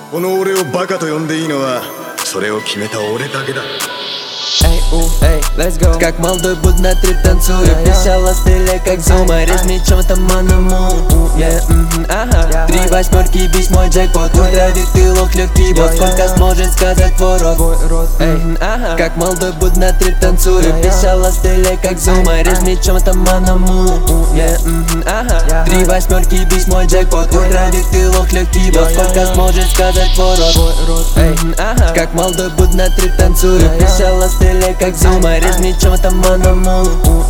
この俺をバカと呼んでいいのはそれを決めた俺だけだ。 Эй, эй, let's go. Как молодой буд на трип танцую. Пищала в стиле как зума. Режь мечом таманому. Ага. 3 восьмерки, бись мой джекпот. Утравит пилок, легкий босс. Сколько сможет сказать твой рот? Эй, ага. Как молодой буд на трип танцую. Пищала в стиле как зума. Режь мечом таманому. Ага. 3 восьмерки, бись мой джекпот. Утравит пилок, легкий босс. Сколько сможет сказать твой рот? Эй, ага. Как молодой буд на трип танцую. Пищала в стиле как зума. Режь мечом таманому.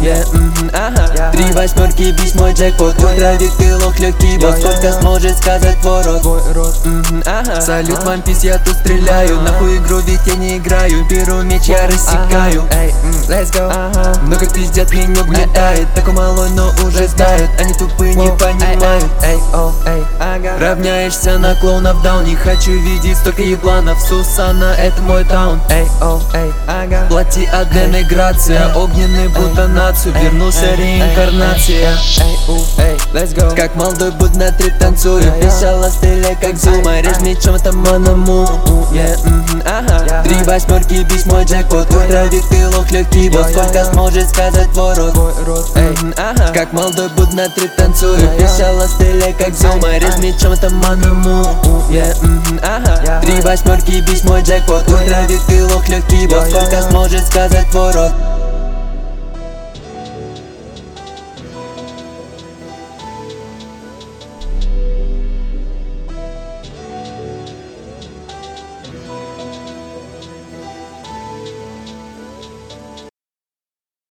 3 восьмерки, бись мой джекпот. Утравит пилок, легкий босс. Сколько сможет сказать твой рот? Салют, One Piece, я тут стреляю. Нахуй игру, ведь я не играю. Беру меч, я рассекаю. Эй, let's go. Но как пиздят, меня угнетает. Такой малой, но уже знают. Они тупые, не понимают. Эй, о, эй, ага. Равняешься на клоунов, даун. Не хочу видеть столько ебланов. Сусана, это мой таун. Эй, о, эй, ага. Плати отдельная грация. Огненный будто нацию. Вернулся реинкарнация. Эй, эй, let's go. Как молодой буд на трип танцую. Пищала в стиле как зума. Режь мечом таманому. 3 восьмерки, бись мой джекпот. Утравит пилок, легкий босс. Сколько сможет сказать твой рот? Эй, как молодой буд на трип танцую. Пищала в стиле как зума. Режь мечом таманому. 3 восьмерки, бись мой джекпот. Утравит пилок, легкий босс. Сколько сможет сказать твой рот?